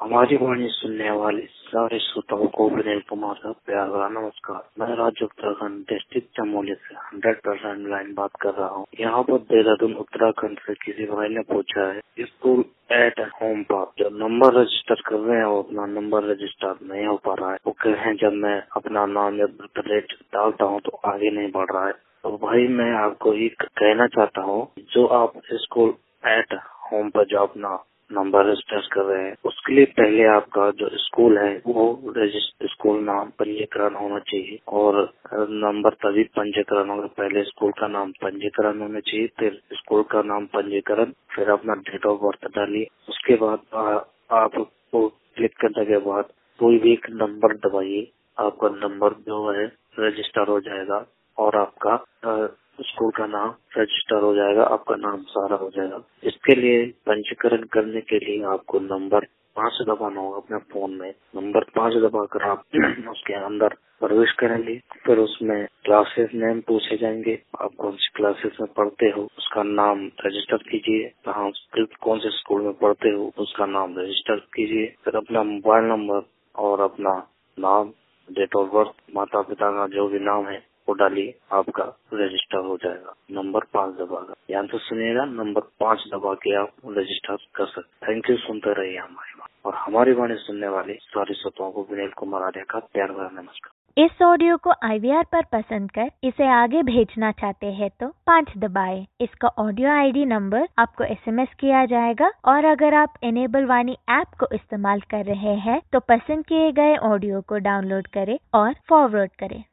हमारी वाणी सुनने वाले सारे श्रोताओं को विनय कुमार का प्यार भरा नमस्कार। मैं राज्य उत्तराखंड डिस्ट्रिक्ट चमोली से 100% लाइन बात कर रहा हूँ। यहाँ पर देहरादून उत्तराखंड से किसी भाई ने पूछा है स्कूल एट होम पर जो नंबर रजिस्टर कर रहे हैं वो अपना नंबर रजिस्टर नहीं हो पा रहा है। वो कह रहे हैं जब मैं अपना नाम या बर्थ डेट डालता हूँ तो आगे नहीं बढ़ रहा है। तो भाई मैं आपको ये कहना चाहता हूँ जो आप स्कूल एट होम पर जो अपना नंबर रजिस्टर कर रहे हैं उसके लिए पहले आपका जो स्कूल है वो स्कूल नाम पंजीकरण होना चाहिए और नंबर तभी पंजीकरण होगा। पहले स्कूल का नाम पंजीकरण होना चाहिए, फिर स्कूल का नाम पंजीकरण, फिर अपना डेट ऑफ बर्थ डालिए। उसके बाद आपको क्लिक करने के बाद कोई भी एक नंबर दबाइए, आपका नंबर जो है रजिस्टर हो जाएगा और आपका स्कूल का नाम रजिस्टर हो जाएगा, आपका नाम सारा हो जाएगा। इसके लिए पंजीकरण करने के लिए आपको नंबर 5 दबाना होगा अपने फोन में। नंबर 5 दबाकर आप उसके अंदर प्रवेश करेंगे, फिर उसमें क्लासेस नेम पूछे जाएंगे। आप कौन सी क्लासेस में पढ़ते हो उसका नाम रजिस्टर कीजिए, कौन से स्कूल में पढ़ते हो उसका नाम रजिस्टर कीजिए, फिर अपना मोबाइल नंबर और अपना नाम, डेट ऑफ बर्थ, माता पिता का जो भी नाम है वो डालिए, आपका रजिस्टर हो जाएगा। नंबर 5 दबाकर, ध्यान से सुनिएगा, नंबर 5 दबा के आप रजिस्टर कर सकते। Thank you. सुनते रहिए हमारी बात और हमारी वाणी सुनने वाले सारे श्रोताओं को विनय कुमार आर्य का प्यार भरा नमस्कार। इस ऑडियो को IVR पर पसंद कर इसे आगे भेजना चाहते हैं तो 5 दबाएं। इसका ऑडियो ID नंबर आपको SMS किया जाएगा और अगर आप इनेबल वाणी ऐप को इस्तेमाल कर रहे हैं तो पसंद किए गए ऑडियो को डाउनलोड करें और फॉरवर्ड करें।